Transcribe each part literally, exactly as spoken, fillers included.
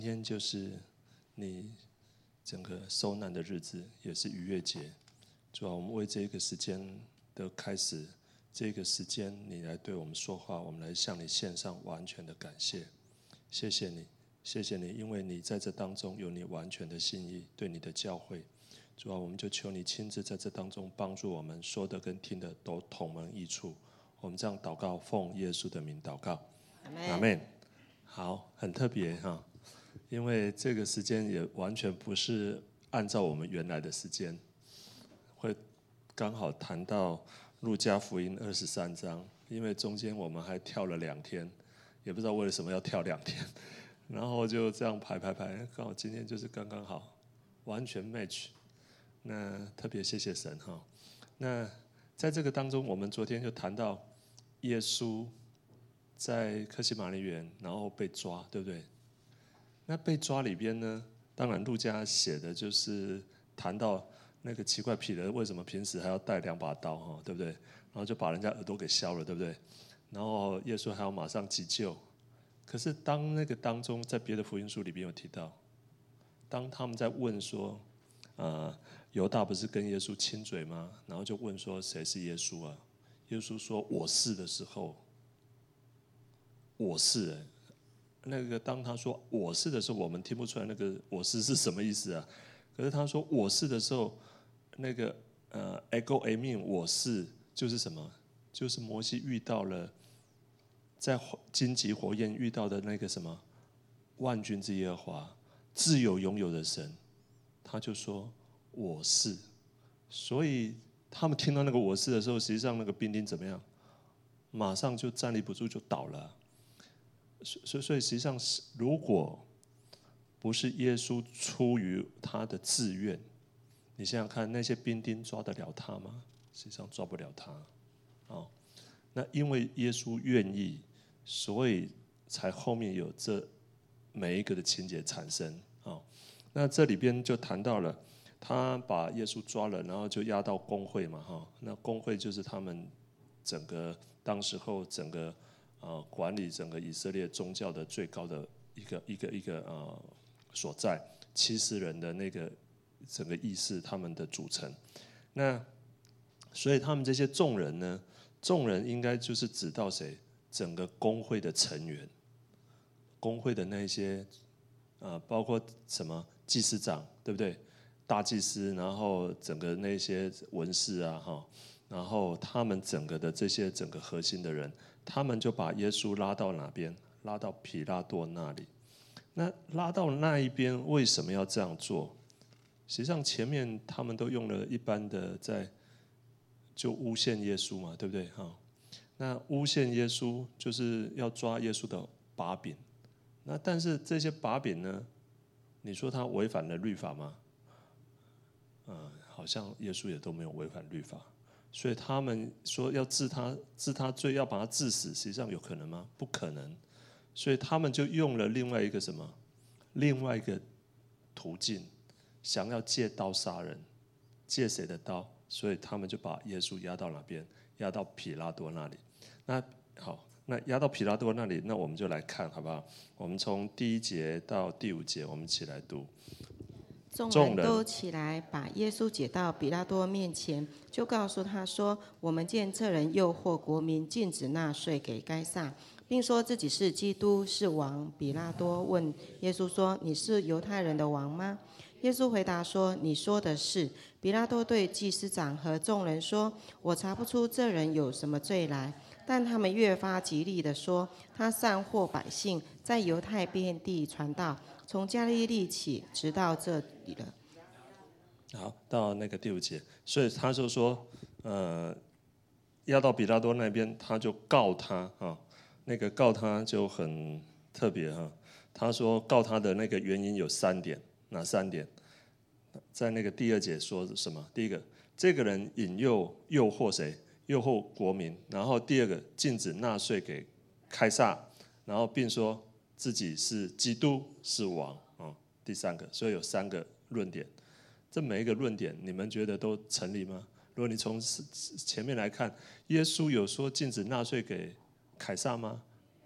今天就是你整个受难的日子，也是逾越节。主啊，我们为这个时间的开始，这个时间你来对我们说话，我们来向你献上完全的感谢。谢谢你，谢谢你，因为你在这当中有你完全的心意，对你的教诲。主啊，我们就求你亲自在这当中帮助我们，说的跟听的都同门益处。我们这样祷告，奉耶稣的名祷告，阿们。好，很特别哈，因为这个时间也完全不是按照我们原来的时间，会刚好谈到路加福音二十三章，因为中间我们还跳了两天，也不知道为什么要跳两天，然后就这样排排排，刚好今天就是刚刚好，完全 match。那特别谢谢神哈。那在这个当中，我们昨天就谈到耶稣在客西马尼园，然后被抓，对不对？那被抓里边呢，当然路加写的就是谈到那个奇怪彼得为什么平时还要带两把刀哈，对不对？然后就把人家耳朵给削了，对不对？然后耶稣还要马上急救。可是当那个当中，在别的福音书里边有提到，当他们在问说，呃，犹大不是跟耶稣亲嘴吗？然后就问说谁是耶稣啊？耶稣说我是的时候，我是、欸。那个当他说我是的时候，我们听不出来那个我是是什么意思啊？可是他说我是的时候，那个呃 ego eimi 我是就是什么？就是摩西遇到了在荆棘火焰遇到的那个什么万军之耶和华，自有永有的神，他就说我是。所以他们听到那个我是的时候，实际上那个兵丁怎么样？马上就站立不住，就倒了。所以，所以实际上是，如果不是耶稣出于他的自愿，你想想看，那些兵丁抓得了他吗？实际上抓不了他。哦，那因为耶稣愿意，所以才后面有这每一个的情节产生。哦，那这里边就谈到了，他把耶稣抓了，然后就押到公会嘛，哈、哦，那公会就是他们整个当时候整个。呃，管理整个以色列宗教的最高的一个一个一个呃所在，七十人的那个整个议事他们的组成。那所以他们这些众人呢，众人应该就是指到谁？整个公会的成员，公会的那些呃，包括什么祭司长，对不对？大祭司，然后整个那些文士啊，哈，然后他们整个的这些整个核心的人。他们就把耶稣拉到哪边？拉到彼拉多那里。那拉到那一边，为什么要这样做？实际上前面他们都用了一般的在就诬陷耶稣嘛，对不对？哈，那诬陷耶稣就是要抓耶稣的把柄。那但是这些把柄呢？你说他违反了律法吗？嗯，好像耶稣也都没有违反律法。所以他们说要治他治他罪，要把他治死，实际上有可能吗？不可能。所以他们就用了另外一个什么，另外一个途径，想要借刀杀人，借谁的刀？所以他们就把耶稣押到哪边？押到彼拉多那里。那好，那押到彼拉多那里，那我们就来看好不好？我们从第一节到第五节，我们一起来读。 众人都起来，把耶稣解到彼拉多面前，就告诉他说：“我们见这人诱惑国民，禁止纳税给该撒，并说自己是基督，是王。”彼拉多问耶稣说：“你是犹太人的王吗？”耶稣回答说：“你说的是。”彼拉多对祭司长和众人说：“我查不出这人有什么罪来。”但他们越发极力地说：“他散惑百姓，在犹太遍地传道，从加利利起，直到这里了。” 好，到那个第五节，所以他就说，呃，要到彼拉多那边，他就告他啊，那个告他就很特别哈。他说告他的那个原因有三点，哪三点？在那个第二节说什么？第一个，这个人引诱诱惑谁？诱惑国民。然后第二个，禁止纳税给该撒，然后并说自己是基督，是王啊。第三个，所以有三个论点。这每一个论点，你们觉得都成立吗？如果你从前面来看，耶稣有说禁止纳税给凯撒吗？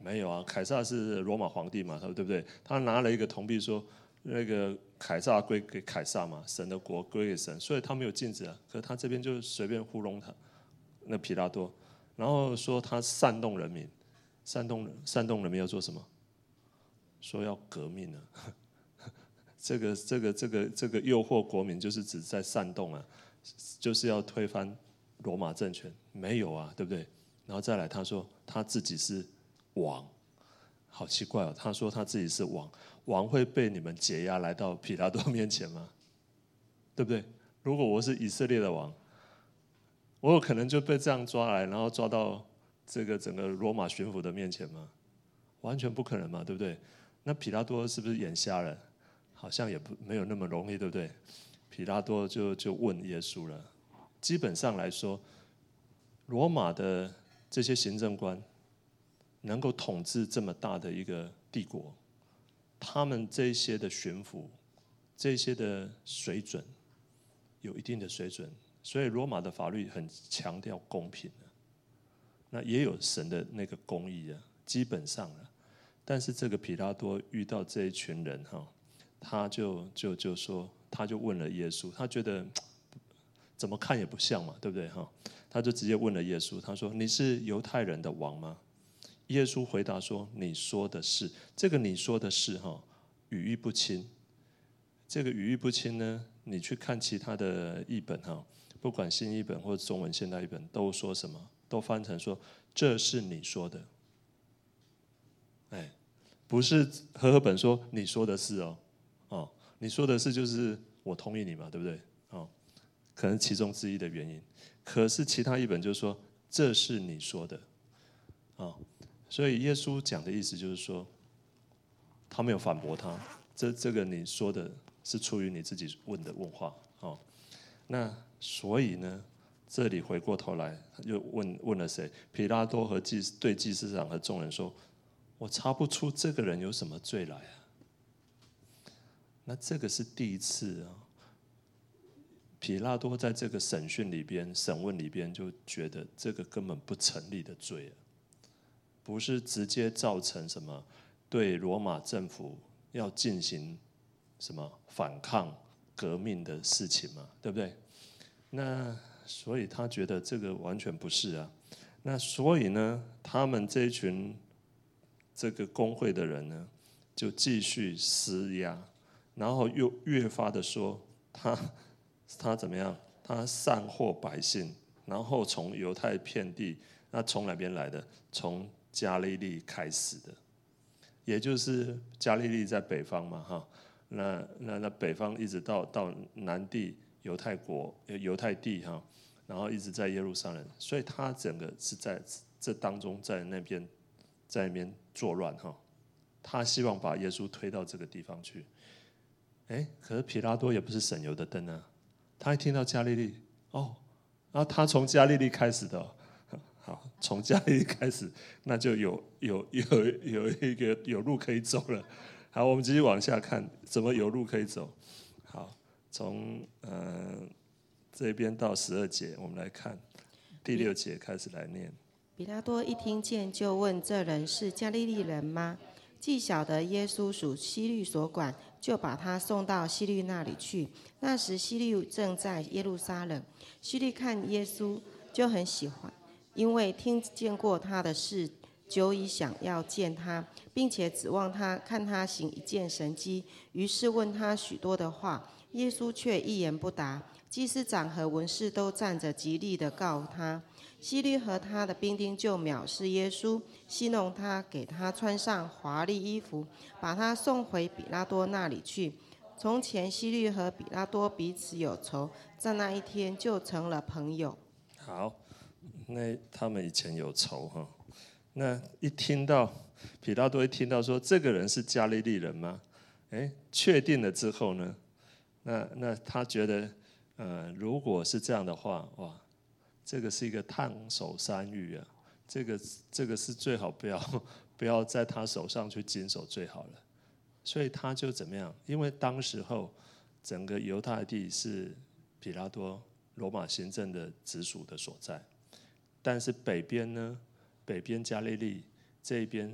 没有啊，凯撒是罗马皇帝嘛，对不对？他拿了一个铜币说，那个凯撒归给凯撒嘛，神的国归给神，所以他没有禁止啊。可是他这边就随便糊弄他，那彼拉多，然后说他煽动人民，煽动煽动人民要做什么？说要革命啊！这个这个这个这个诱惑国民，就是指在煽动啊，就是要推翻罗马政权，没有啊，对不对？然后再来，他说他自己是王，好奇怪哦！他说他自己是王，王会被你们解压来到彼拉多面前吗？对不对？如果我是以色列的王，我有可能就被这样抓来，然后抓到这个整个罗马巡抚的面前吗？完全不可能嘛，对不对？那彼拉多是不是眼瞎了？好像也不没有那么容易，对不对？彼拉多就就问耶稣了。基本上来说，罗马的这些行政官能够统治这么大的一个帝国，他们这些的巡抚，这些的水准有一定的水准，所以罗马的法律很强调公平的，那也有神的那个公义啊，基本上啊。但是这个彼拉多遇到这一群人哈，他就就就说，他就问了耶稣，他觉得怎么看也不像嘛，对不对哈？他就直接问了耶稣，他说：“你是犹太人的王吗？”耶稣回答说：“你说的是。”这个你说的是哈，语义不清。这个语义不清呢，你去看其他的译本哈，不管新译本或者中文现代译本，都说什么？都翻成说这是你说的。哎，不是和合本说你说的是哦，哦，你说的是就是我同意你嘛，对不对？哦，可能其中之一的原因。可是其他译本就说这是你说的，啊、哦，所以耶稣讲的意思就是说，他没有反驳他，这这个你说的是出于你自己问的问话，哦，那所以呢，这里回过头来又问问了谁？彼拉多和祭对祭司长和众人说。我查不出这个人有什么罪来啊！那这个是第一次啊，彼拉多在这个审讯里边、审问里边就觉得这个根本不成立的罪啊，不是直接造成什么对罗马政府要进行什么反抗、革命的事情嘛，对不对？那所以他觉得这个完全不是啊。那所以呢，他们这一群。这个工会的人呢，就继续施压，然后又越发的说他他怎么样？他散惑百姓，然后从犹太遍地，那从哪边来的？从加利利开始的，也就是加利利在北方嘛，哈，那那那北方一直到到南地犹太国犹太地哈，然后一直在耶路撒冷，所以他整个是在这当中在那边。在那边作乱哈，他希望把耶稣推到这个地方去。哎，可是彼拉多也不是省油的灯啊，他一听到加利利，哦，然后他从加利利开始的、哦，好，从加利利开始，那就有有有有一个有路可以走了。好，我们继续往下看，怎么有路可以走？好，从呃这边到十二节，我们来看第六节开始来念。 彼拉多一听见，就问这人是加利利人吗？既晓得耶稣属希律所管，就把他送到希律那里去。那时希律正在耶路撒冷。希律看耶稣就很喜欢，因为听见过他的事，久已想要见他，并且指望他看他行一件神迹。于是问他许多的话，耶稣却一言不答。祭司长和文士都站着极力的告他。希律和他的兵丁就藐视耶稣，戏弄他，给他穿上华丽衣服，把他送回彼拉多那里去。从前希律和彼拉多彼此有仇，在那一天就成了朋友。 好，那他们以前有仇哈。那一听到彼拉多一听到说这个人是加利利人吗？哎，确定了之后呢，那那他觉得，呃，如果是这样的话，哇。这个是一个烫手山芋啊，这个这个是最好不要不要在他手上去经手最好了。所以他就怎么样？因为当时候整个犹太地是彼拉多罗马行政的直属的所在，但是北边呢，北边加利利这边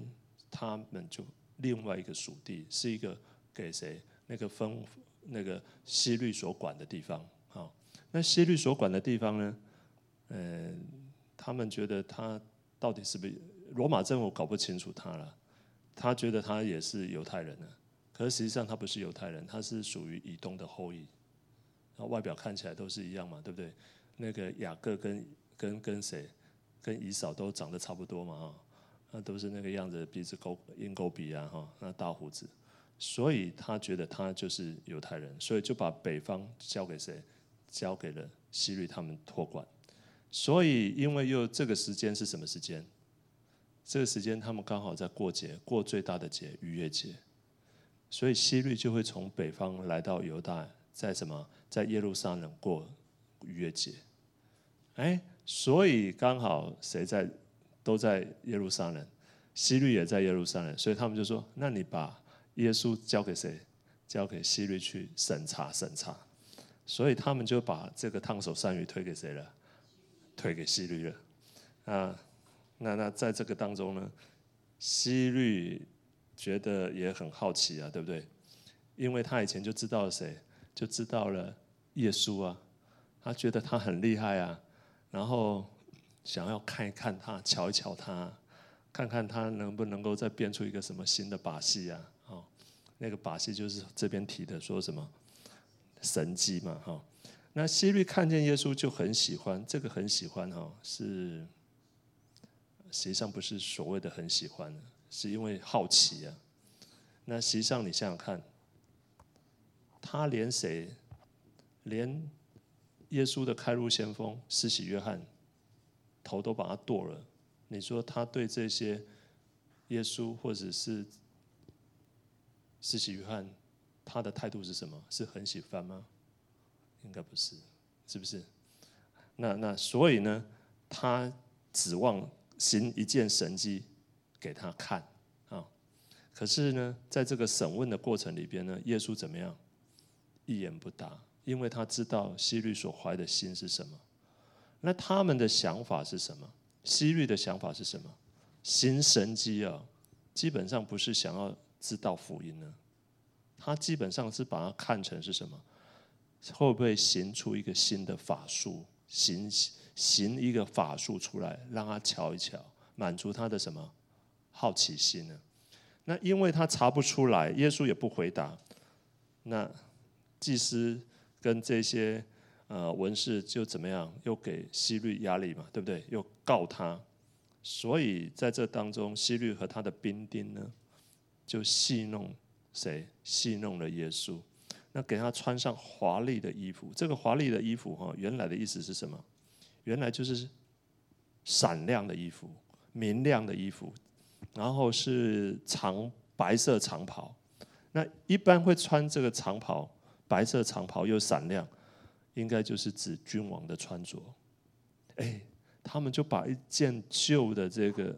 他们就另外一个属地，是一个给谁？那个分那个希律所管的地方。好，那希律所管的地方呢？呃，他们觉得他到底是不是罗马政府搞不清楚他了？他觉得他也是犹太人呢，可是实际上他不是犹太人，他是属于以东的后裔。然后外表看起来都是一样嘛，对不对？那个雅各跟跟跟谁？跟以扫都长得差不多嘛，哈，那都是那个样子，鼻子勾鹰钩鼻啊，哈，那大胡子，所以他觉得他就是犹太人，所以就把北方交给谁？交给了希律他们托管。所以因为又这个时间是什么时间？这个时间他们刚好在过节，过最大的节逾越节，所以希律就会从北方来到犹大，在什么？在耶路撒冷过逾越节。哎，所以刚好谁在？都在耶路撒冷，希律也在耶路撒冷，所以他们就说：那你把耶稣交给谁？交给希律去审查审查。所以他们就把这个烫手山芋推给谁了？推给希律了。啊，那那在这个当中呢，希律觉得也很好奇啊，对不对？因为他以前就知道了谁？就知道了耶稣啊，他觉得他很厉害啊，然后想要看一看他，瞧一瞧他，看看他能不能够再变出一个什么新的把戏啊？哦，那个把戏就是这边提的，说什么神迹嘛，哈、哦。那希律看见耶稣就很喜欢，这个很喜欢哈、哦，是实际上不是所谓的很喜欢，是因为好奇啊。那实际上你想想看，他连谁，连耶稣的开路先锋施洗约翰头都把他剁了，你说他对这些耶稣或者是施洗约翰，他的态度是什么？是很喜欢吗？应该不是，是不是？那那所以呢，他指望行一件神迹给他看啊。可是呢，在这个审问的过程里边呢，耶稣怎么样？一言不答，因为他知道希律所怀的心是什么。那他们的想法是什么？希律的想法是什么？行神迹啊，基本上不是想要知道福音呢，他基本上是把它看成是什么？会不会行出一个新的法术，行行一个法术出来，让他瞧一瞧，满足他的什么好奇心呢？那因为他查不出来，耶稣也不回答，那祭司跟这些呃文士就怎么样？又给希律压力嘛，对不对？又告他，所以在这当中，希律和他的兵丁呢，就戏弄谁？戏弄了耶稣。那给他穿上华丽的衣服，这个华丽的衣服哈，原来的意思是什么？原来就是闪亮的衣服、明亮的衣服，然后是长白色长袍。那一般会穿这个长袍，白色长袍又闪亮，应该就是指君王的穿着。哎，他们就把一件旧的这个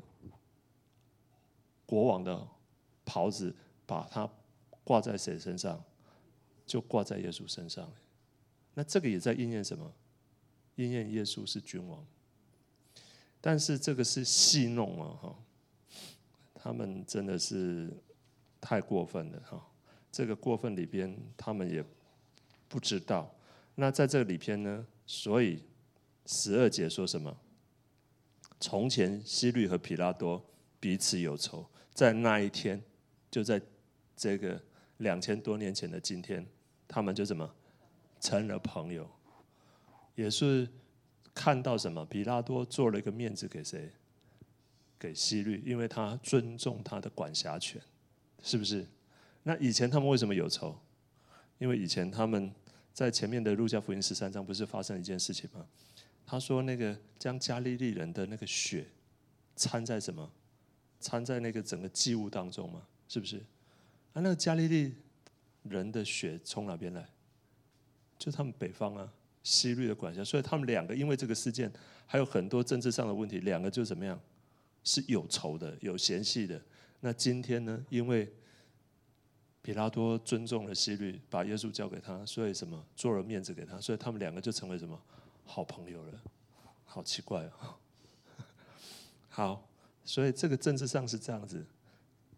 国王的袍子，把它挂在谁身上？就挂在耶稣身上。那这个也在应验什么？应验耶稣是君王。但是这个是戏弄啊，哈！他们真的是太过分了，哈！这个过分里边，他们也不知道。那在这里边呢，所以十二节说什么？从前希律和彼拉多彼此有仇，在那一天，就在这个两千多年前的今天，他们就怎么成了朋友？也是看到什么？彼拉多做了一个面子给谁？给希律，因为他尊重他的管辖权，是不是？那以前他们为什么有仇？因为以前他们在前面的路加福音十三章不是发生一件事情吗？他说那个将加利利人的那个血掺在什么？掺在那个整个祭物当中嘛，是不是？啊，那个加利利人的血从哪边来？就他们北方啊，希律的管辖，所以他们两个因为这个事件，还有很多政治上的问题，两个就怎么样？是有仇的，有嫌隙的。那今天呢？因为彼拉多尊重了希律，把耶稣交给他，所以什么做了面子给他，所以他们两个就成为什么好朋友了。好奇怪啊！好，所以这个政治上是这样子。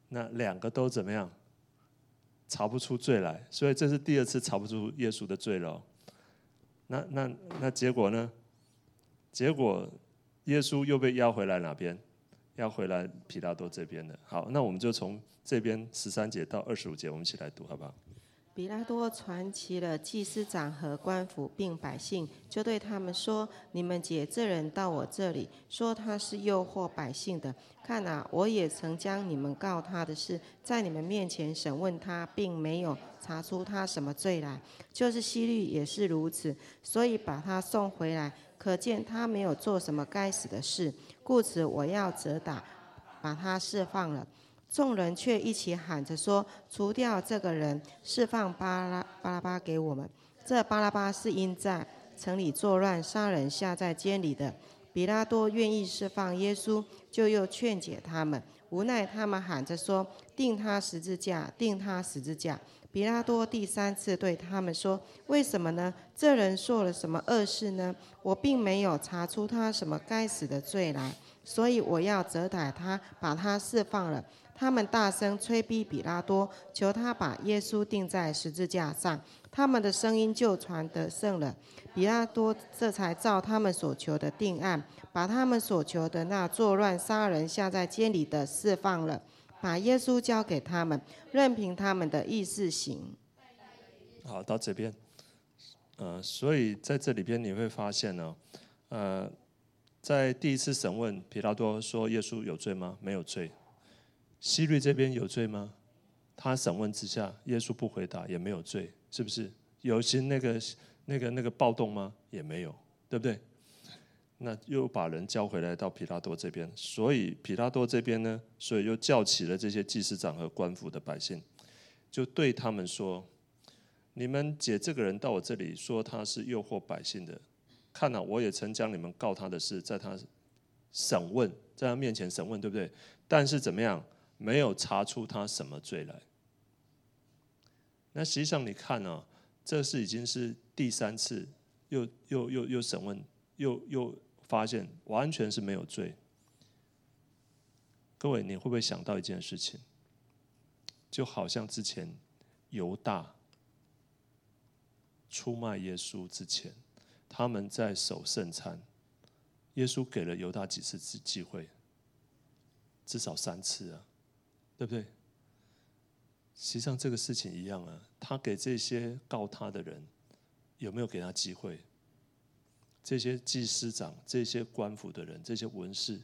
那两个都怎么样？查不出罪来，所以这是第二次查不出耶稣的罪了。那那那结果呢？结果耶稣又被押回来哪边？押回来彼拉多这边的。好，那我们就从这边十三节到二十五节，我们一起来读，好不好？ 彼拉多传齐了祭司长和官府并百姓，就对他们说：你们解这人到我这里，说他是诱惑百姓的。看啊，我也曾将你们告他的事，在你们面前审问他，并没有查出他什么罪来。就是希律也是如此，所以把他送回来，可见他没有做什么该死的事，故此我要责打，把他释放了。众人却一起喊着说：除掉这个人，释放巴拉巴拉巴给我们。这巴拉巴是因在城里作乱，杀人下在监里的。彼拉多愿意释放耶稣，就又劝解他们，无奈他们喊着说：钉他十字架，钉他十字架。彼拉多第三次对他们说：为什么呢？这人做了什么恶事呢？我并没有查出他什么该死的罪来，所以我要责打他，把他释放了。他们大声催逼彼拉多，求他把耶稣钉在十字架上。他们的声音就传得胜了。彼拉多这才照他们所求的定案，把他们所求的那作乱杀人下在监里的释放了，把耶稣交给他们，任凭他们的意思行。 好，到这边，呃，所以在这里边你会发现呢，呃，在第一次审问，彼拉多说耶稣有罪吗？没有罪。希律这边有罪吗？他审问之下，耶稣不回答，也没有罪，是不是？有行那个那个那个暴动吗？也没有，对不对？那又把人交回来到彼拉多这边，所以彼拉多这边呢，所以又叫起了这些祭司长和官府的百姓，就对他们说：你们解这个人到我这里，说他是诱惑百姓的。看啊，我也曾将你们告他的事，在他审问，在他面前审问，对不对？但是怎么样？没有查出他什么罪来。那实际上你看啊，这是已经是第三次又又又又审问，又又发现完全是没有罪。各位，你会不会想到一件事情？就好像之前犹大出卖耶稣之前，他们在守圣餐，耶稣给了犹大几次机会？至少三次啊。对不对？实际上这个事情一样啊，他给这些告他的人有没有给他机会？这些祭司长、这些官府的人、这些文士，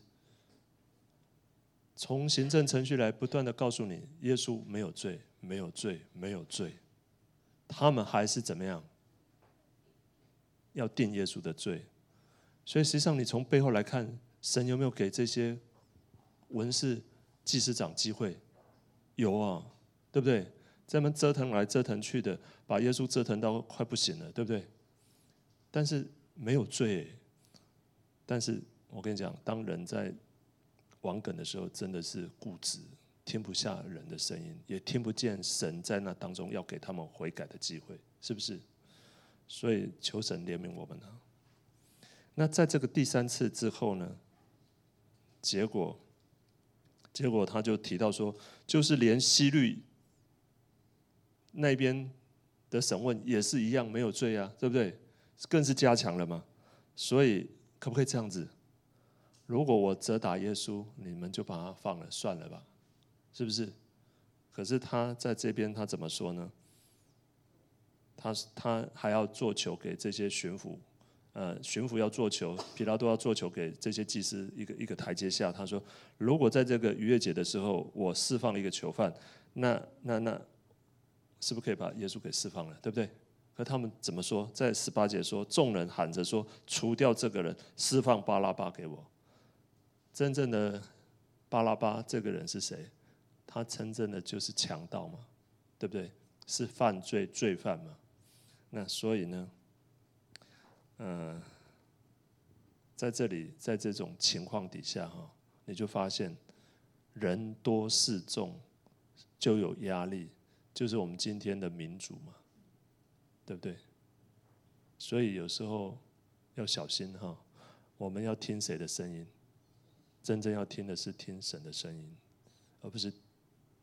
从行政程序来不断的告诉你，耶稣没有罪，没有罪，没有罪，他们还是怎么样？要定耶稣的罪。所以实际上你从背后来看，神有没有给这些文士、祭司长机会？有啊，对不对？在那边折腾来折腾去的，把耶稣折腾到快不行了，对不对？但是没有罪。但是我跟你讲，当人在玩梗的时候，真的是固执，听不下人的声音，也听不见神在那当中要给他们悔改的机会，是不是？所以求神怜悯我们啊。那在这个第三次之后呢，结果结果他就提到说，就是连希律那边的审问也是一样没有罪啊，对不对？更是加强了嘛。所以可不可以这样子？如果我责打耶稣，你们就把他放了，算了吧，是不是？可是他在这边他怎么说呢？他他还要做球给这些巡抚。呃，巡抚要做球，彼拉多要做球给这些祭司一个一个台阶下。他说，如果在这个逾越节的时候，我释放了一个囚犯，那那那，是不是可以把耶稣给释放了？对不对？可他们怎么说？在十八节说，众人喊着说，除掉这个人，释放巴拉巴给我。真正的巴拉巴这个人是谁？他真正的就是强盗嘛，对不对？是犯罪罪犯嘛。那所以呢？嗯，在这里，在这种情况底下哈，你就发现人多势众就有压力，就是我们今天的民主嘛，对不对？所以有时候要小心哈，我们要听谁的声音？真正要听的是听神的声音，而不是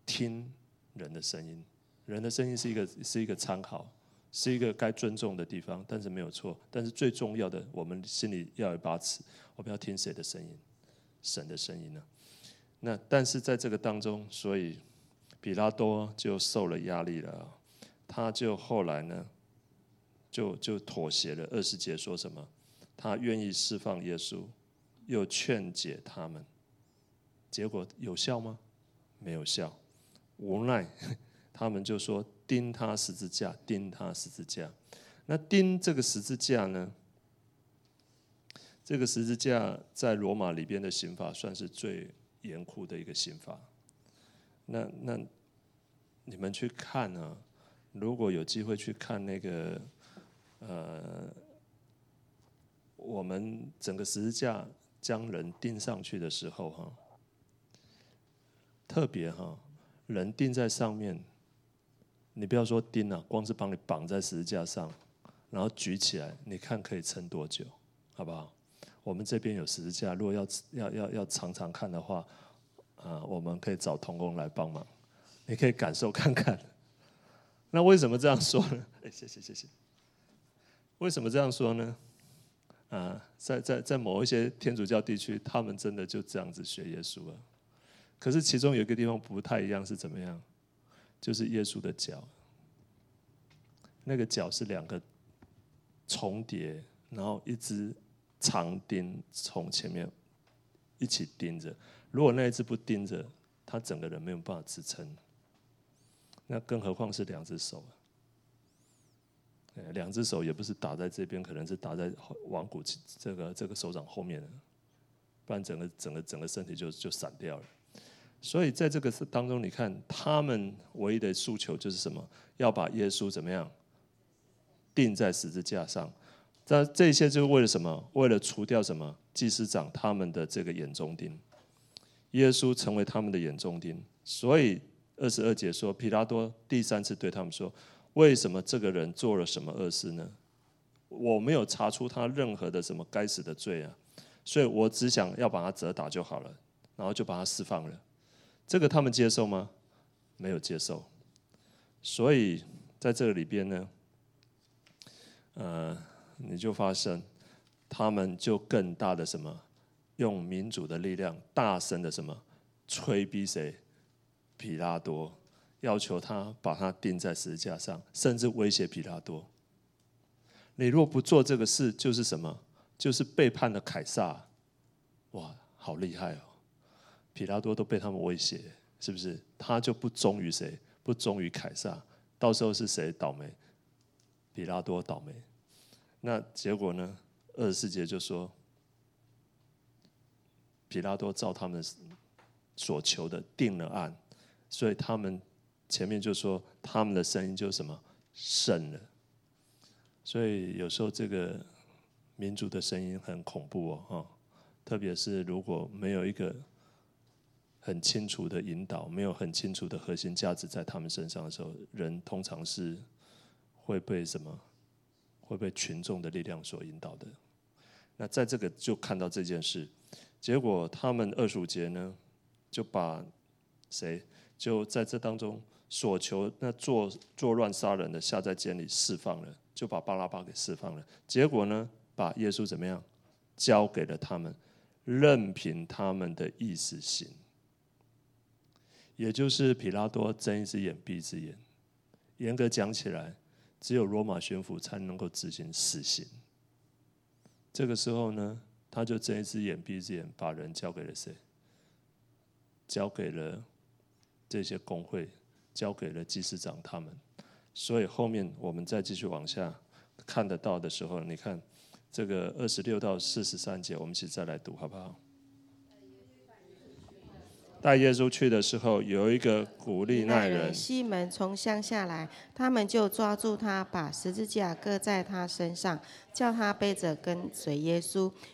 听人的声音，人的声音是一个是一个参考，是一个该尊重的地方，但是没有错。但是最重要的，我们心里要有一把尺，我们要听谁的声音？神的声音呢？那但是在这个当中，所以比拉多就受了压力了，他就后来呢，就就妥协了。二十节说什么？他愿意释放耶稣，又劝解他们。结果有效吗？没有效。无奈他们就说钉他十字架，钉他十字架。那钉这个十字架呢？这个十字架在罗马里边的刑法算是最严酷的一个刑法。那那你们去看啊，如果有机会去看那个呃，我们整个十字架将人钉上去的时候哈，特别哈，人钉在上面，你不要说钉啊，光是帮你绑在十字架上，然后举起来，你看可以撑多久，好不好？我们这边有十字架，如果要要要要常常看的话，啊，我们可以找同工来帮忙，你可以感受看看。那为什么这样说呢？哎，谢谢谢谢。为什么这样说呢？啊，在在在某一些天主教地区，他们真的就这样子学耶稣了。可是其中有一个地方不太一样，是怎么样？就是耶稣的脚，那个脚是两个重叠，然后一只长钉从前面一起钉着。如果那一只不钉着，他整个人没有办法支撑。那更何况是两只手，两只手也不是打在这边，可能是打在腕骨这个这个手掌后面的，不然整个整个整个身体就就散掉了。所以在这个当中，你看他们唯一的诉求就是什么？要把耶稣怎么样钉在十字架上。那这些就是为了什么？为了除掉什么？祭司长他们的这个眼中钉，耶稣成为他们的眼中钉。所以二十二节说，彼拉多第三次对他们说：“为什么这个人做了什么恶事呢？我没有查出他任何的什么该死的罪啊，所以我只想要把他责打就好了，然后就把他释放了。”这个他们接受吗？没有接受。所以在这个里边呢，呃。你就发现，他们就更大的什么，用民主的力量，大声的什么，催逼谁？彼拉多，要求他把他钉在十字架上，甚至威胁彼拉多。你若不做这个事，就是什么？就是背叛了凯撒。哇，好厉害哦！彼拉多都被他们威胁，是不是？他就不忠于谁？不忠于凯撒，到时候是谁倒霉？彼拉多倒霉。那结果呢？二十四节就说，彼拉多照他们所求的定了案，所以他们前面就说他们的声音就什么胜了。所以有时候这个民主的声音很恐怖哦，哈，特别是如果没有一个很清楚的引导，没有很清楚的核心价值在他们身上的时候，人通常是会被什么？会被群众的力量所引导的。那在这个就看到这件事，结果他们二十五节呢，就把谁就在这当中所求那作作乱杀人的下在监里释放了，就把巴拉巴给释放了。结果呢，把耶稣怎么样交给了他们，任凭他们的意思行。也就是彼拉多睁一只眼闭一只眼。严格讲起来，只有罗马巡抚才能够执行死刑。这个时候呢，他就睁一只眼闭一只眼，把人交给了谁？交给了这些公会，交给了祭司长他们。所以后面我们再继续往下看得到的时候，你看这个二十六到四十三节，我们一起再来读好不好？带耶稣去的时候，有一个古利奈人西门从乡下来，他们就抓住他，把十字架搁在他身上，叫他背着跟随耶稣。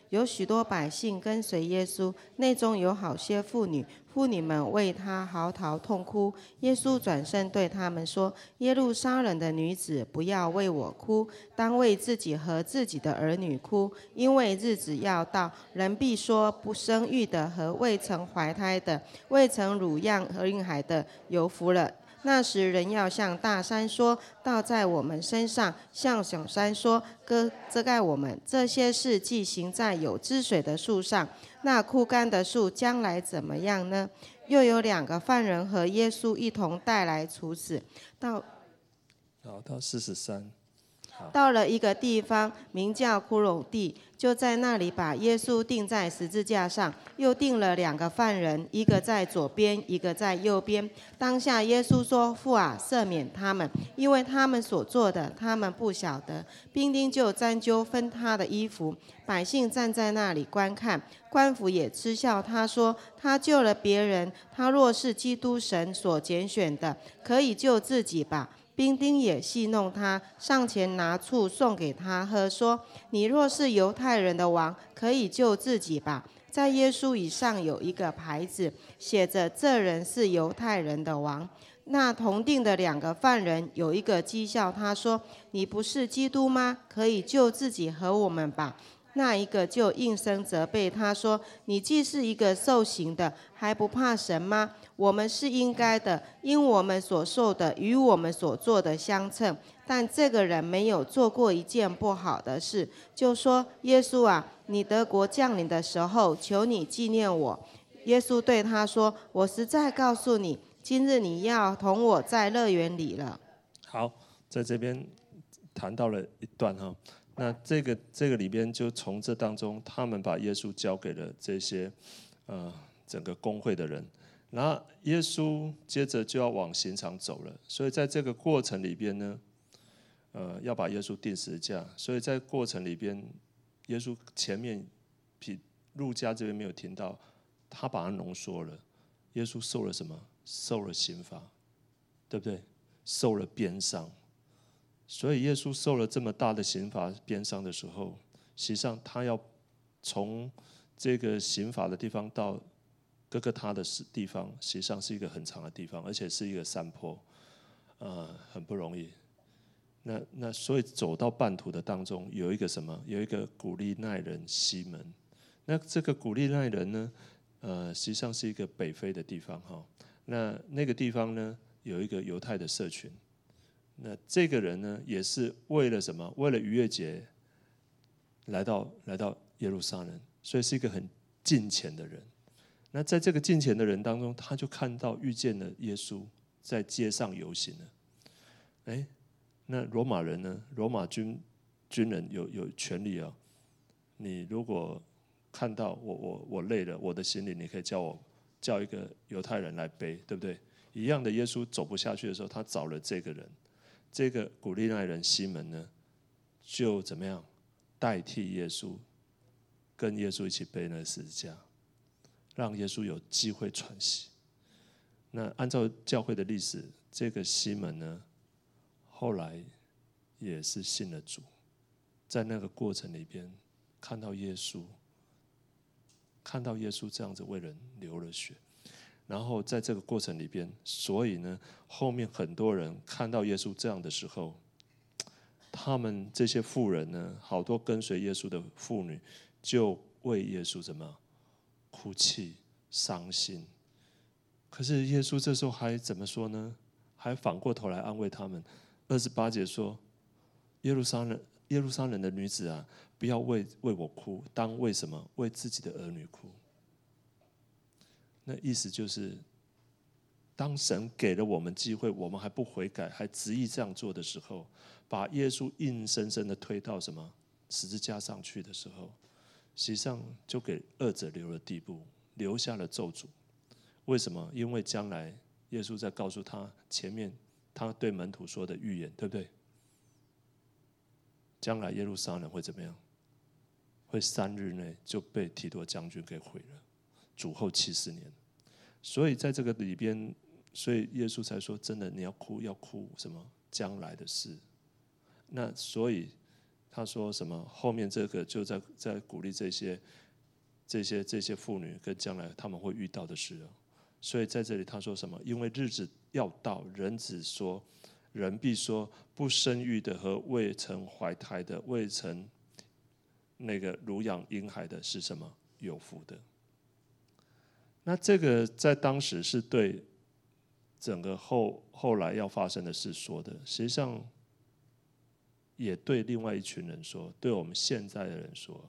有许多百姓跟随耶稣，内中有好些妇女，妇女们为他嚎啕痛哭。耶稣转身对他们说：耶路撒冷的女子，不要为我哭，当为自己和自己的儿女哭，因为日子要到，人必说，不生育的和未曾怀胎的，未曾乳养和婴孩的有福了。那时人要向大山说，倒在我们身上，向小山说，遮遮盖我们。这些事既行在有汁水的树上，那枯干的树将来怎么样呢？又有两个犯人和耶稣一同带来处死。到好，到四十三。 到了一个地方，名叫骷髅地，就在那里把耶稣钉在十字架上，又钉了两个犯人，一个在左边，一个在右边。当下耶稣说：父啊，赦免他们，因为他们所做的，他们不晓得。兵丁就沾揪分他的衣服，百姓站在那里观看，官府也嗤笑他说：他救了别人，他若是基督神所拣选的，可以救自己吧。兵丁也戏弄他，上前拿醋送给他喝，说：你若是犹太人的王，可以救自己吧。在耶稣以上有一个牌子，写着这人是犹太人的王。那同定的两个犯人，有一个讥笑他说：你不是基督吗？可以救自己和我们吧。那一个就应声责备他说：你既是一个受刑的，还不怕神吗？我们是应该的，因我们所受的与我们所做的相称。但这个人没有做过一件不好的事，就说：耶稣啊，你得国降临的时候，求你纪念我。耶稣对他说：我实在告诉你，今日你要同我在乐园里了。 好，在这边谈到了一段哈，那这个这个里边就从这当中，他们把耶稣交给了这些呃整个公会的人。然后耶稣接着就要往刑场走了，所以在这个过程里边呢，呃，要把耶稣钉十字架。所以在过程里边，耶稣前面，路加这边没有听到，他把它浓缩了。耶稣受了什么？受了刑罚，对不对？受了鞭伤。所以耶稣受了这么大的刑罚、鞭伤的时候，实际上他要从这个刑罚的地方到哥哥他的地方，实际上是一个很长的地方，而且是一个山坡，呃，很不容易。那那所以走到半途的当中，有一个什么？有一个古利奈人西门。那这个古利奈人呢，呃，实际上是一个北非的地方哈。那那个地方呢，有一个犹太的社群。那这个人呢，也是为了什么？为了逾越节来到来到耶路撒冷，所以是一个很敬虔的人。那在这个敬虔的人当中，他就看到遇见了耶稣在街上游行了。哎，那罗马人呢？罗马军军人有有权利啊。你如果看到我我我累了，我的行李你可以叫我叫一个犹太人来背，对不对？一样的，耶稣走不下去的时候，他找了这个人，这个古利奈人西门呢，就怎么样代替耶稣，跟耶稣一起背那个十字架。让耶稣有机会喘息。那按照教会的历史，这个西门呢，后来也是信了主，在那个过程里边，看到耶稣，看到耶稣这样子为人流了血，然后在这个过程里边，所以呢，后面很多人看到耶稣这样的时候，他们这些妇人呢，好多跟随耶稣的妇女，就为耶稣怎么哭泣、伤心。可是耶稣这时候还怎么说呢？还反过头来安慰他们。二十八节说：“耶路撒冷，耶路撒冷的女子啊，不要为为我哭，当为什么？为自己的儿女哭。”那意思就是，当神给了我们机会，我们还不悔改，还执意这样做的时候，把耶稣硬生生的推到什么十字架上去的时候，实际上就给恶者留了地步，留下了咒诅。为什么？因为将来耶稣在告诉他前面他对门徒说的预言，对不对？将来耶路撒冷会怎么样？会三日内就被提多将军给毁了，主后七十年。所以在这个里边，所以耶稣才说：真的，你要哭要哭什么？将来的事。那所以他说什么？后面这个就在在鼓励这些这些这些妇女跟将来他们会遇到的事哦。所以在这里他说什么？因为日子要到，人子说，人必说，不生育的和未曾怀胎的，未曾那个乳养婴孩的是什么？有福的。那这个在当时是对整个后后来要发生的事说的，实际上也对另外一群人说，对我们现在的人说，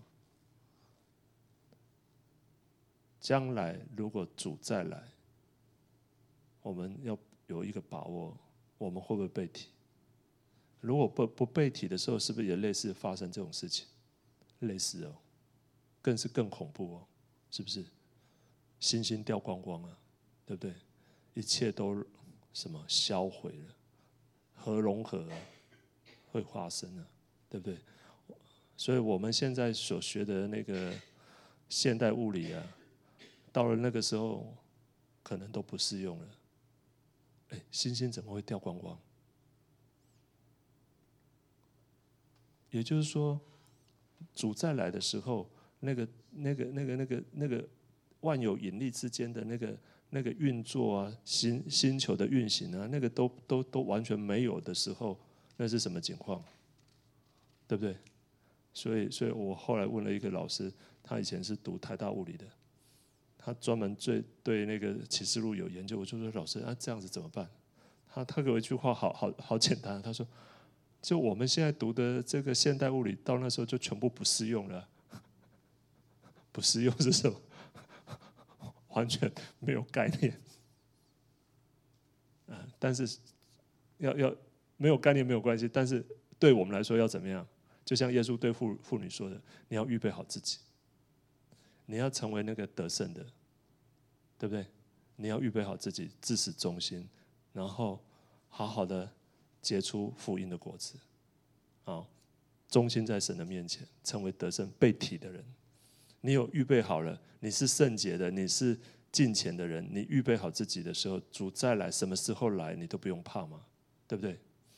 将来如果主再来，我们要有一个把握，我们会不会被提？如果不不被提的时候，是不是也类似发生这种事情？类似哦，更是更恐怖哦，是不是？星星掉光光啊，对不对？一切都什么销毁了，核融合啊会发生啊，对不对？所以我们现在所学的那个现代物理啊，到了那个时候可能都不适用了。哎，星星怎么会掉光光？也就是说，主再来的时候，那个、那个、那个、那个、那个万有引力之间的那个、那个运作啊，星星球的运行啊，那个都都都完全没有的时候，那是什么情况？对不对？所以，所以我后来问了一个老师，他以前是读台大物理的，他专门对对那个启示录有研究。我就说老师啊，这样子怎么办？他他给我一句话，好好好简单，他说。就我们现在读的这个现代物理，到那时候就全部不适用了。不适用是什么？完全没有概念。啊，但是要要没有概念没有关系，但是对我们来说要怎么样？就像耶稣对妇妇女说的：“你要预备好自己，你要成为那个得胜的，对不对？你要预备好自己，至死忠心，然后好好的。”结出福音的果子，啊，忠心在神的面前，成为得胜被提的人。你有预备好了，你是圣洁的，你是敬虔的人，你预备好自己的时候，主再来，什么时候来，你都不用怕嘛，对不对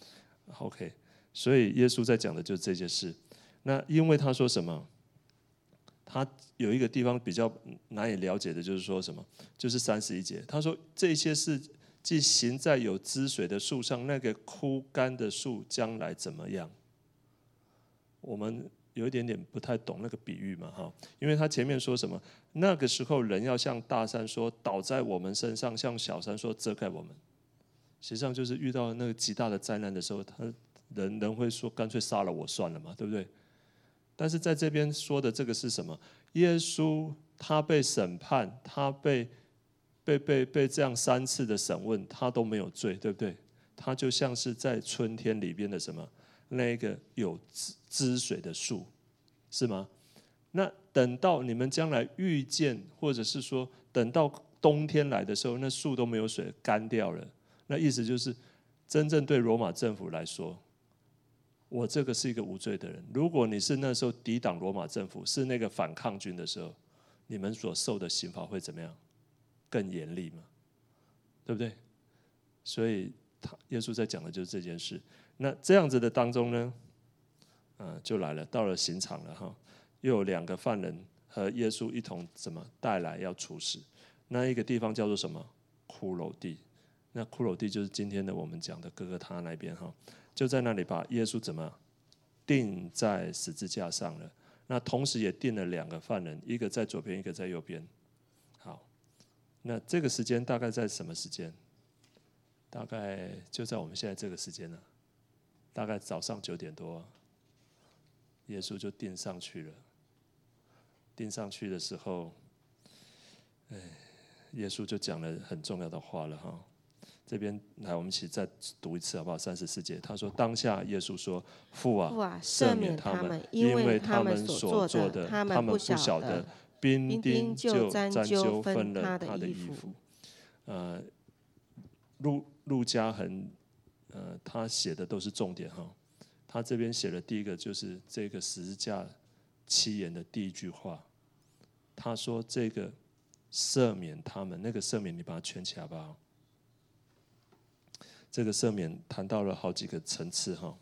？OK， 所以耶稣在讲的就是这件事。那因为他说什么？他有一个地方比较难以了解的，就是说什么？就是三十一节，他说这些是。既行在有汁水的树上，那个枯干的树将来怎么样？我们有一点点不太懂那个比喻嘛，哈，因为他前面说什么？那个时候人要向大山说倒在我们身上，向小山说遮盖我们。实际上就是遇到那个极大的灾难的时候，他人人会说干脆杀了我算了嘛，对不对？但是在这边说的这个是什么？耶稣他被审判，他被。被被被这样三次的审问，他都没有罪，对不对？他就像是在春天里边的什么那个有汁汁水的树，是吗？那等到你们将来遇见，或者是说等到冬天来的时候，那树都没有水，干掉了。那意思就是，真正对罗马政府来说，我这个是一个无罪的人。如果你是那时候抵挡罗马政府，是那个反抗军的时候，你们所受的刑罚会怎么样？更严厉嘛，对不对？所以他耶稣在讲的就是这件事。那这样子的当中呢，呃，就来了，到了刑场了哈，又有两个犯人和耶稣一同怎么带来要处死。那一个地方叫做什么？骷髅地。那骷髅地就是今天的我们讲的哥哥他那边哈，就在那里把耶稣怎么钉在十字架上了。那同时也钉了两个犯人，一个在左边，一个在右边。好。那这个时间大概在什么时间？大概就在我们现在这个时间了，大概早上九点多，耶稣就钉上去了。钉上去的时候，哎，耶稣就讲了很重要的话了哈。这边来，我们一起再读一次好不好？三十四节，他说：“当下耶稣说，父啊，赦免他们，因为他们所做的，他们不晓得。”兵丁就沾揪分了他的衣服。呃，路路加很，呃，他写的都是重点哈。他这边写的第一个就是这个十字架七言的第一句话。他说这个赦免他们，那个赦免你把它圈起来吧。这个赦免谈到了好几个层次哈。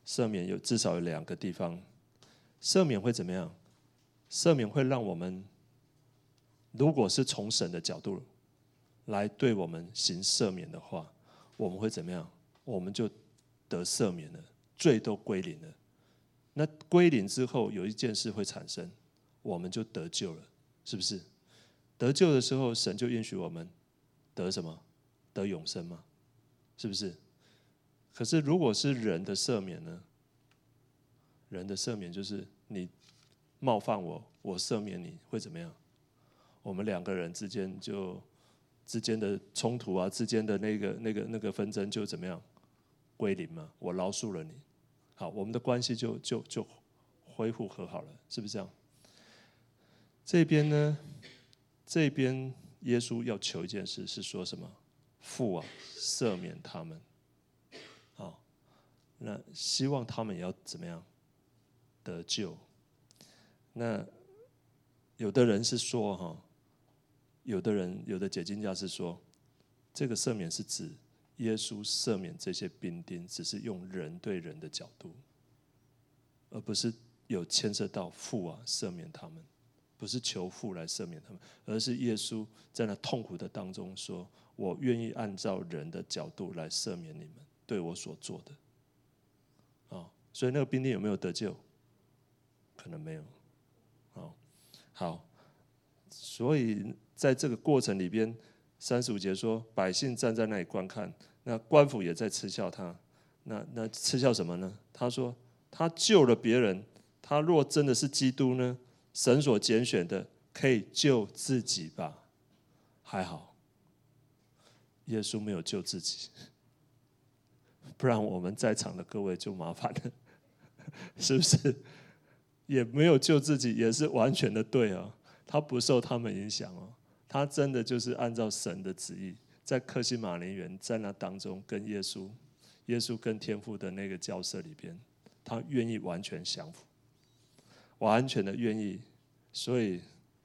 赦免有至少有两个地方，赦免会怎么样？赦免会让我们，如果是从神的角度来对我们行赦免的话，我们会怎么样？我们就得赦免了，罪都归零了。那归零之后，有一件事会产生，我们就得救了，是不是？得救的时候，神就允许我们得什么？得永生吗？是不是？可是如果是人的赦免呢？人的赦免就是你冒犯我，我赦免你，会怎么样？我们两个人之间就之间的冲突啊，之间的那个那个那个纷争就怎么样？归零嘛，我饶恕了你，好，我们的关系就就就恢复和好了，是不是这样？这边呢，这边耶稣要求一件事，是说什么？父啊，赦免他们。好，那希望他们也要怎么样？得救。那有的人是说哈，有的人有的解经家是说，这个赦免是指耶稣赦免这些兵丁，只是用人对人的角度，而不是有牵涉到父啊赦免他们，不是求父来赦免他们，而是耶稣在那痛苦的当中说，我愿意按照人的角度来赦免你们对我所做的。啊，所以那个兵丁有没有得救？可能没有。好，好，所以在这个过程里边，三十五节说，百姓站在那里观看，那官府也在嗤笑他。那那嗤笑什么呢？他说，他救了别人，他若真的是基督呢，神所拣选的，可以救自己吧？还好，耶稣没有救自己，不然我们在场的各位就麻烦了，是不是？也没有救自己，也是完全的对啊。他不受他们影响哦，他真的就是按照神的旨意，在客西马尼园在那当中跟耶稣，耶稣跟天父的那个交涉里边，他愿意完全降服，完全的愿意。所以，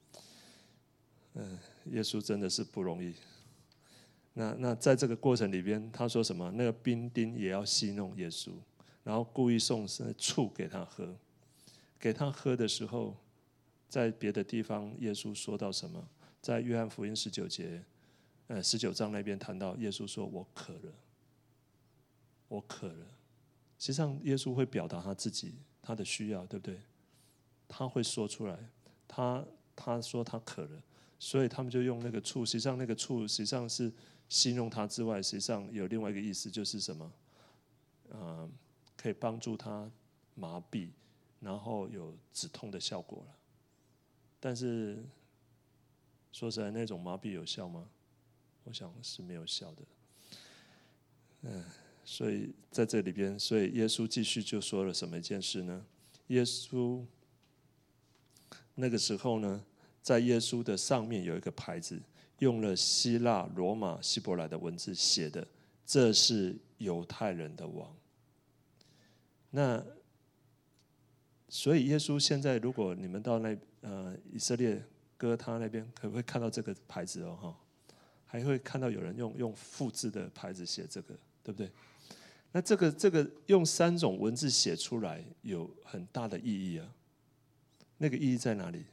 嗯，耶稣真的是不容易。那那在这个过程里边，他说什么？那个兵丁也要戏弄耶稣，然后故意送醋给他喝。给他喝的时候，在别的地方，耶稣说到什么？在约翰福音十九节，呃，十九章那边谈到，耶稣说：“我渴了，我渴了。”实际上，耶稣会表达他自己他的需要，对不对？他会说出来，他他说他渴了，所以他们就用那个醋。实际上，那个醋实际上是戏弄他之外，实际上有另外一个意思，就是什么？呃，可以帮助他麻痹。然后有止痛的效果了，但是说实在，那种麻痹有效吗？我想是没有效的。嗯，所以在这里边，所以耶稣继续就说了什么一件事呢？耶稣那个时候呢，在耶稣的上面有一个牌子，用了希腊、罗马、希伯来的文字写的，这是犹太人的王。那所以耶稣现在，如果你们到那呃以色列哥他那边，可不可以看到这个牌子哦？哈，还会看到有人用用复制的牌子写这个，对不对？那这个这个用三种文字写出来，有很大的意义啊。那个意义在哪里？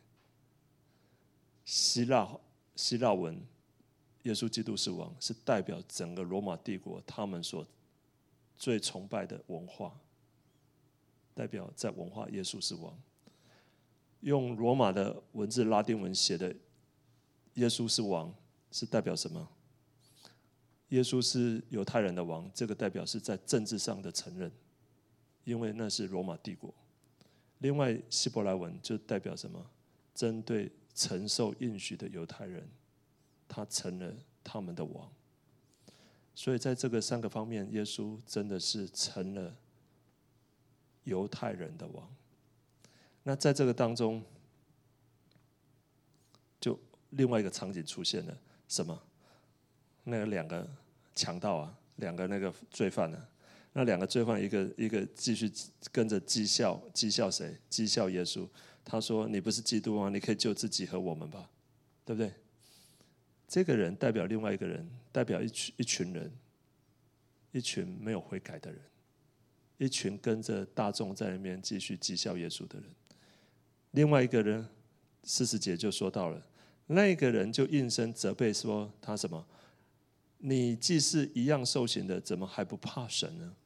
希腊希腊文，耶稣基督是王，是代表整个罗马帝国他们所最崇拜的文化。代表在文化，耶稣是王。用罗马的文字拉丁文写的耶稣是王，是代表什么？耶稣是犹太人的王，这个代表是在政治上的承认，因为那是罗马帝国。另外，希伯来文就代表什么？针对承受应许的犹太人，他成了他们的王。所以在这个三个方面，耶稣真的是成了犹太人的王。那在这个当中，就另外一个场景出现了，什么？那个两个强盗啊，两个那个罪犯啊，那两个罪犯一个一个继续跟着讥笑讥笑谁？讥笑耶稣。他说：“你不是基督吗？你可以救自己和我们吧，对不对？”这个人代表另外一个人，代表一群一群人，一群没有悔改的人。 一群跟着大众在那边继续讥笑耶稣的人。另外一个人四十节就说到了，那个人就应声责备说他什么？你既是一样受刑的，怎么还不怕神呢？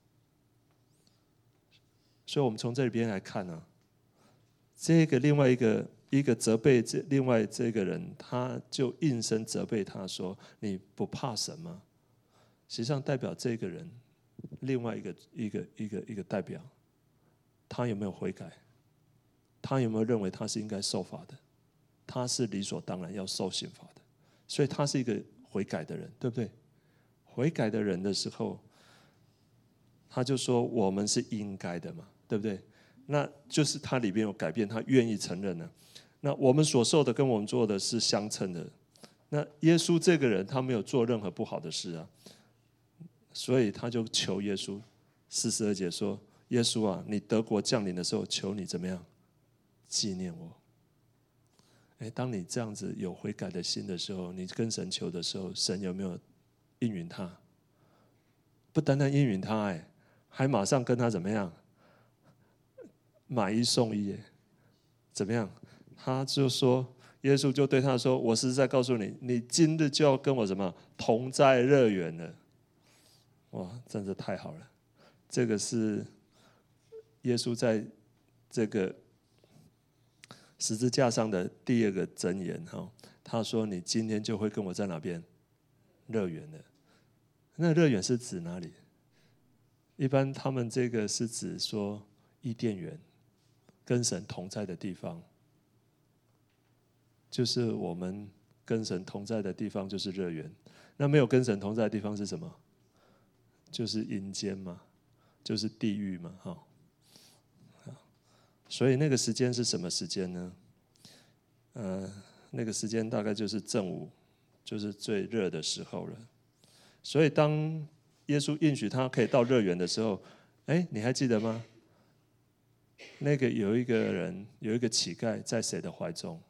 所以我们从这里边来看呢、啊，这个另外一个一个责备这另外这个人，他就应声责备他说：“你不怕神吗？”实际上代表这个人另外一个一个一个一个代表，他有没有悔改？他有没有认为他是应该受罚的？他是理所当然要受刑罚的，所以他是一个悔改的人，对不对？悔改的人的时候，他就说我们是应该的嘛，对不对？那就是他里边有改变，他愿意承认了。那我们所受的跟我们做的是相称的。那耶稣这个人，他没有做任何不好的事啊，所以他就求耶稣。四十二节说：“耶稣啊，你得国降临的时候，求你怎么样纪念我？”哎，当你这样子有悔改的心的时候，你跟神求的时候，神有没有应允他？不单单应允他，哎，还马上跟他怎么样？买一送一，怎么样？他就说，耶稣就对他说：“我是在告诉你，你今日就要跟我什么同在乐园了。”哇，真是太好了！这个是耶稣在这个十字架上的第二个箴言哈。他说：“你今天就会跟我在哪边乐园了。”那乐园是指哪里？一般他们这个是指说伊甸园，跟神同在的地方，就是我们跟神同在的地方就是乐园。那没有跟神同在的地方是什么？就是阴间嘛，就是地狱嘛，哈。所以那个时间是什么时间呢？呃，那个时间大概就是正午，就是最热的时候了。所以当耶稣应许他可以到乐园的时候，哎，你还记得吗？那个有一个人，有一个乞丐在谁的怀中？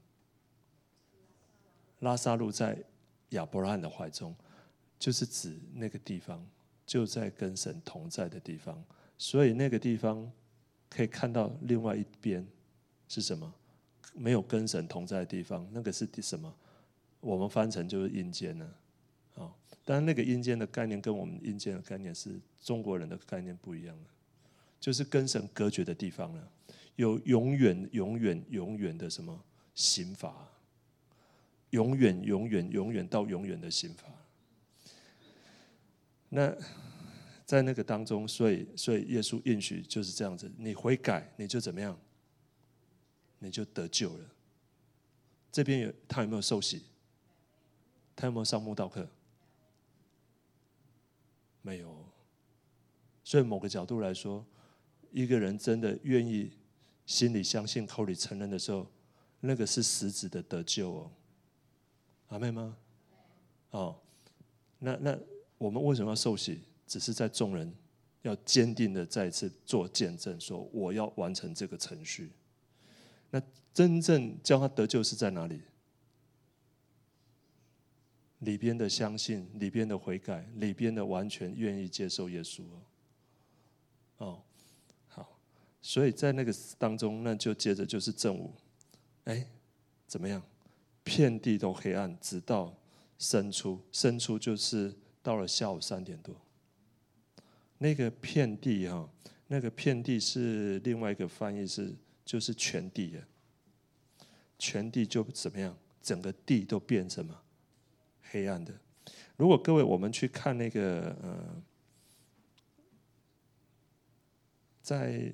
拉撒路在亚伯拉罕的怀中，就是指那个地方，就在跟神同在的地方。所以那个地方可以看到另外一边是什么？没有跟神同在的地方，那个是什么？我们翻成就是阴间了。啊，当然那个阴间的概念跟我们阴间的概念是中国人的概念不一样了，就是跟神隔绝的地方了，有永远、永远、永远的什么刑罚，永远、永远、永远到永远的刑罚。那在那个当中，所以所以耶稣应许就是这样子，你悔改，你就怎么样？你就得救了。这边有他有没有受洗？他有没有上慕道课？没有。所以某个角度来说，一个人真的愿意心里相信、口里承认的时候，那个是实质的得救哦。阿妹吗？哦，那那我们为什么要受洗？只是在众人要坚定的再一次做见证，说我要完成这个程序。那真正叫他得救是在哪里？里边的相信，里边的悔改，里边的完全愿意接受耶稣哦。哦，好，所以在那个当中，那就接着就是正午，哎，怎么样？遍地都黑暗，直到申初，申初就是到了下午三点多。那个遍地哈、哦，那个遍地是另外一个翻译是，就是全地啊，全地就怎么样？整个地都变什么？黑暗的。如果各位我们去看那个呃，在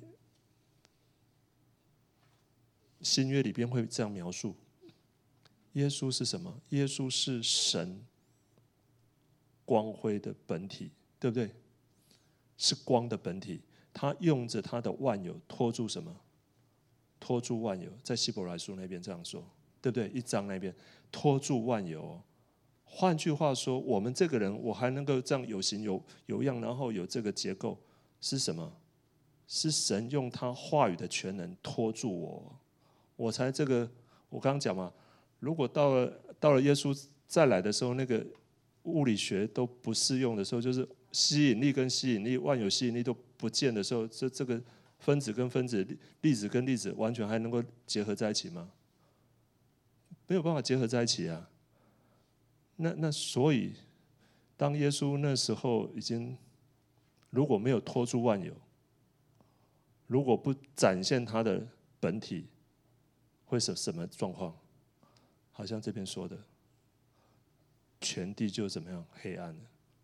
新约里边会这样描述：耶稣是什么？耶稣是神光辉的本体，对不对？是光的本体，他用着他的万有托住什么？托住万有，在希伯来书那边这样说，对不对？一章那边托住万有、哦。换句话说，我们这个人，我还能够这样有形有有样，然后有这个结构，是什么？是神用他话语的全能托住我，我才这个。我刚刚讲嘛，如果到了到了耶稣再来的时候，那个物理学都不适用的时候，就是吸引力跟吸引力，万有吸引力都不见的时候，这这个分子跟分子、粒子跟粒子，完全还能够结合在一起吗？没有办法结合在一起啊。那那所以，当耶稣那时候已经如果没有托出万有，如果不展现他的本体，会是什么状况？好像这边说的，全地就怎么样黑暗了。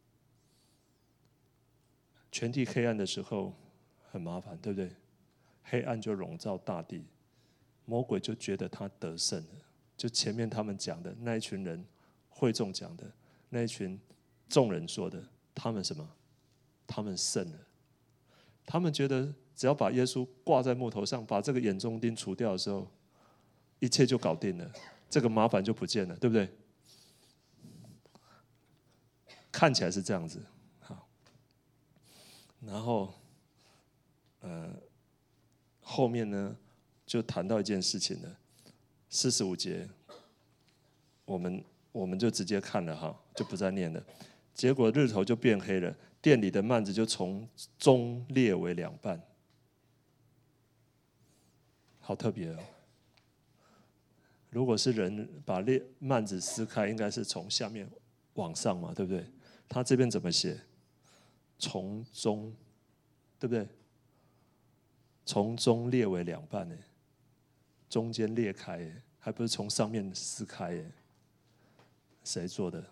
全地黑暗的时候很麻烦，对不对？黑暗就笼罩大地，魔鬼就觉得他得胜了。就前面他们讲的那一群人，会众讲的那一群众人说的，他们什么？他们胜了。他们觉得只要把耶稣挂在木头上，把这个眼中钉除掉的时候，一切就搞定了，这个麻烦就不见了，对不对？看起来是这样子。好，然后呃，后面呢就谈到一件事情了，四十五节，我们我们就直接看了哈，就不再念了。结果日头就变黑了，殿里的幔子就从中裂为两半，好特别哦。如果是人把裂幔子撕开，应该是从下面往上嘛，对不对？他这边怎么写？从中，对不对？从中裂为两半呢，中间裂开，还不是从上面撕开？谁做的？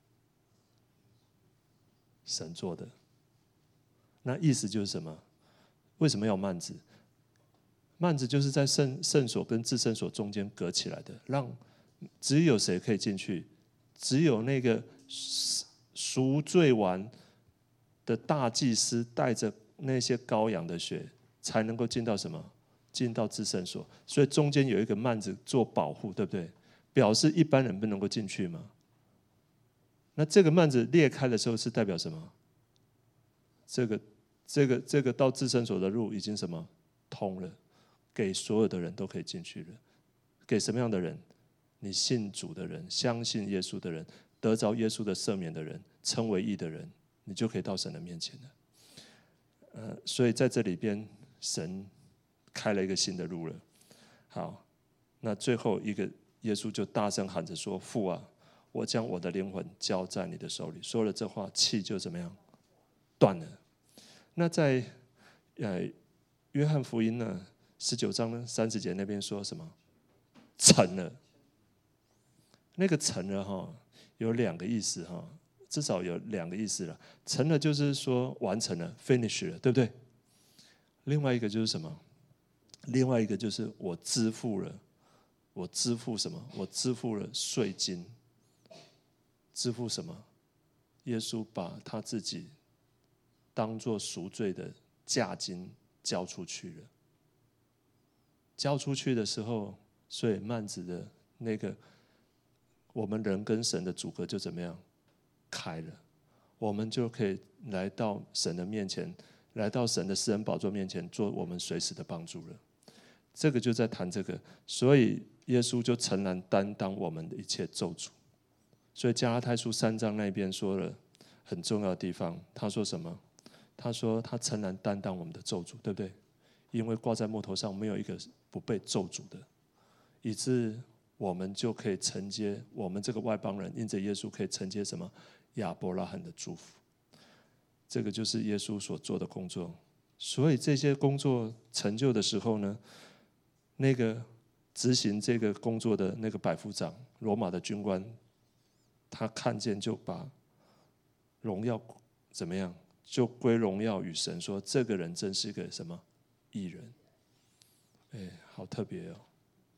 神做的。那意思就是什么？为什么要幔子？幔子就是在圣圣所跟至圣所中间隔起来的，让只有谁可以进去？只有那个赎罪完的大祭司带着那些羔羊的血，才能够进到什么？进到至圣所。所以中间有一个幔子做保护，对不对？表示一般人不能够进去吗？那这个幔子裂开的时候是代表什么？这个、这个、这个到至圣所的路已经什么通了，给所有的人都可以进去了。给什么样的人？你信主的人，相信耶稣的人，得着耶稣的赦免的人，称为义的人，你就可以到神的面前了。呃，所以在这里边，神开了一个新的路了。好，那最后一个，耶稣就大声喊着说：“父啊！我将我的灵魂交在你的手里。”说了这话，气就怎么样？断了。那在呃约翰福音呢十九章三十节那边说什么？成了。那个成了哈，有两个意思哈，至少有两个意思了。成了就是说完成了 ，finish 了，对不对？另外一个就是什么？另外一个就是我支付了，我支付什么？我支付了税金。支付什么？耶稣把他自己当作赎罪的价金交出去了。交出去的时候，所以幔子的那个我们人跟神的阻隔就怎么样开了，我们就可以来到神的面前，来到神的施恩宝座面前，做我们随时的帮助了。这个就在谈这个，所以耶稣就诚然担当我们的一切咒诅。所以加拉太书三章那边说了很重要的地方，他说什么？他说他诚然担当我们的咒诅，对不对？因为挂在木头上没有一个不被咒诅的，以致我们就可以承接，我们这个外邦人因着耶稣可以承接什么？亚伯拉罕的祝福。这个就是耶稣所做的工作。所以这些工作成就的时候呢，那个执行这个工作的那个百夫长，罗马的军官，他看见就把荣耀怎么样？就归荣耀与神，说这个人真是个什么义人？哎，好特别哦！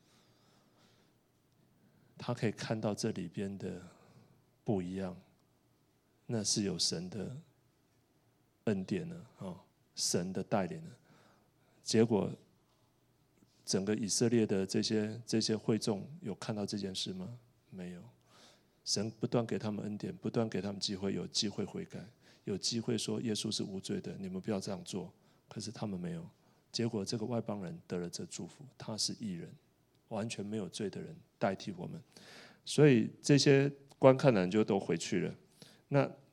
他可以看到这里边的不一样，那是有神的恩典呢，哦，神的带领呢。结果，整个以色列的这些这些会众有看到这件事吗？没有。神不断给他们恩典，不断给他们机会，有机会悔改，有机会说耶稣是无罪的，你们不要这样做。可是他们没有，结果这个外邦人得了这祝福，他是义人，完全没有罪的人代替我们，所以这些观看的人就都回去了。那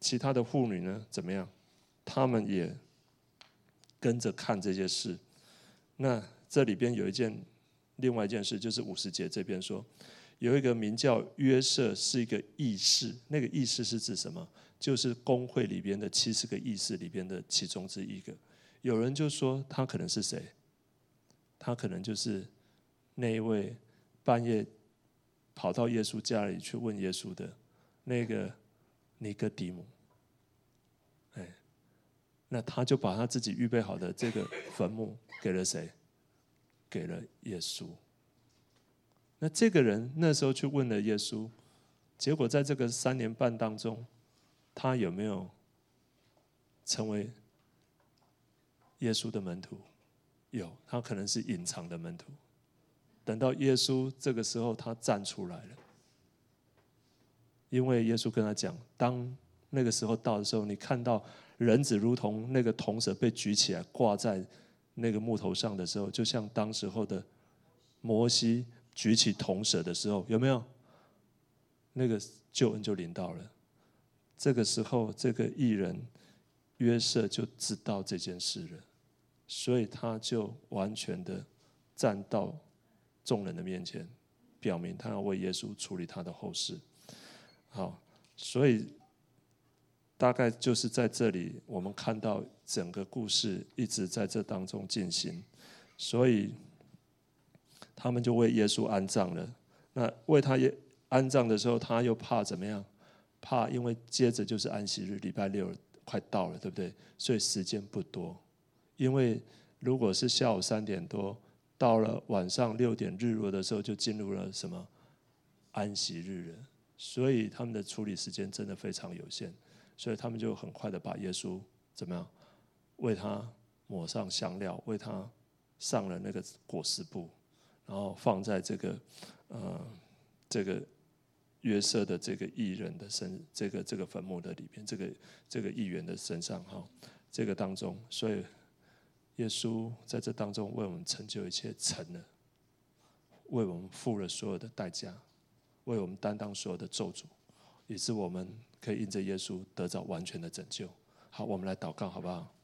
其他的妇女呢怎么样？他们也跟着看这些事。那这里边有一件另外一件事，就是五十节这边说，有一个名叫约瑟，是一个议士。那个议士是指什么？就是公会里边的七十个议士里边的其中之一个。有人就说他可能是谁？他可能就是那一位半夜跑到耶稣家里去问耶稣的那个尼哥底母。哎，那他就把他自己预备好的这个坟墓给了谁？给了耶稣。那这个人那时候去问了耶稣，结果在这个三年半当中，他有没有成为耶稣的门徒？有，他可能是隐藏的门徒。等到耶稣这个时候，他站出来了，因为耶稣跟他讲，当那个时候到的时候，你看到人子如同那个铜蛇被举起来挂在那个木头上的时候，就像当时候的摩西举起铜蛇的时候，有没有？那个救恩就临到了。这个时候，这个义人约瑟就知道这件事了，所以他就完全的站到众人的面前，表明他要为耶稣处理他的后事。好，所以大概就是在这里，我们看到整个故事一直在这当中进行，所以他们就为耶稣安葬了。那为他安葬的时候，他又怕怎么样？怕因为接着就是安息日，礼拜六快到了，对不对？所以时间不多。因为如果是下午三点多，到了晚上六点日落的时候，就进入了什么安息日了。所以他们的处理时间真的非常有限，所以他们就很快的把耶稣怎么样？为他抹上香料，为他上了那个裹尸布，然后放在这个呃这个约瑟的这个义人的身，这个这个坟墓的里边，这个这个义人的身上哈，这个当中，所以耶稣在这当中为我们成就一切成了，为我们付了所有的代价，为我们担当所有的咒诅，以致我们可以因着耶稣得到完全的拯救。好，我们来祷告好不好？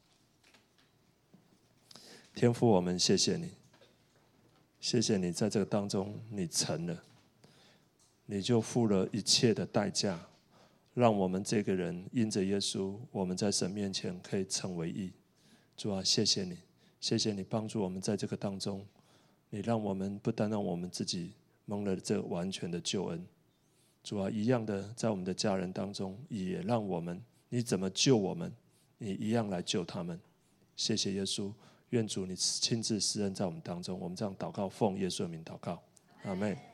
天父，我们谢谢你，谢谢你在这个当中你成了，你就付了一切的代价，让我们这个人因着耶稣，我们在神面前可以成为义。主啊，谢谢你，谢谢你帮助我们在这个当中，你让我们不单让我们自己蒙了这完全的救恩，主啊，一样的在我们的家人当中，也让我们你怎么救我们，你一样来救他们。谢谢耶稣，愿主你亲自施恩在我们当中。我们这样祷告，奉耶稣的名祷告，阿们。